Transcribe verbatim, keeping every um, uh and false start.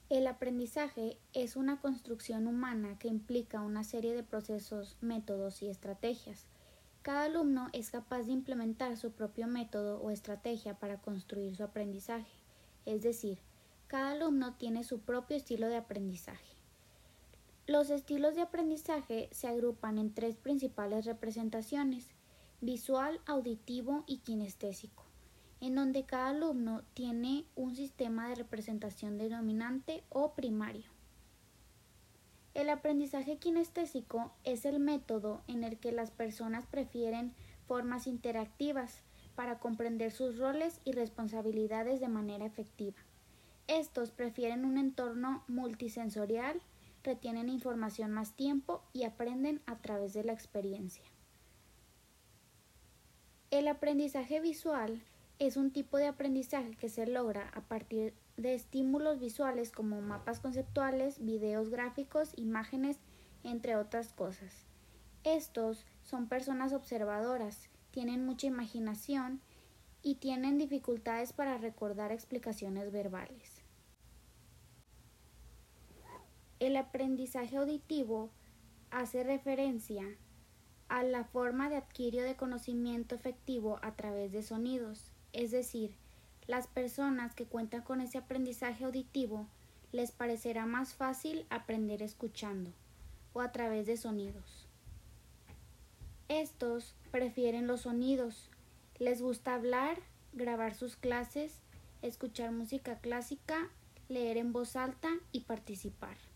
El aprendizaje es una construcción humana que implica una serie de procesos, métodos y estrategias. Cada alumno es capaz de implementar su propio método o estrategia para construir su aprendizaje, es decir, cada alumno tiene su propio estilo de aprendizaje. Los estilos de aprendizaje se agrupan en tres principales representaciones: visual, auditivo y kinestésico, en donde cada alumno tiene un sistema de representación denominante o primario. El aprendizaje kinestésico es el método en el que las personas prefieren formas interactivas para comprender sus roles y responsabilidades de manera efectiva. Estos prefieren un entorno multisensorial, retienen información más tiempo y aprenden a través de la experiencia. El aprendizaje visual es un tipo de aprendizaje que se logra a partir de estímulos visuales como mapas conceptuales, videos gráficos, imágenes, entre otras cosas. Estos son personas observadoras, tienen mucha imaginación y tienen dificultades para recordar explicaciones verbales. El aprendizaje auditivo hace referencia a la forma de adquirir de conocimiento efectivo a través de sonidos, es decir, las personas que cuentan con ese aprendizaje auditivo les parecerá más fácil aprender escuchando o a través de sonidos. Estos prefieren los sonidos, les gusta hablar, grabar sus clases, escuchar música clásica, leer en voz alta y participar.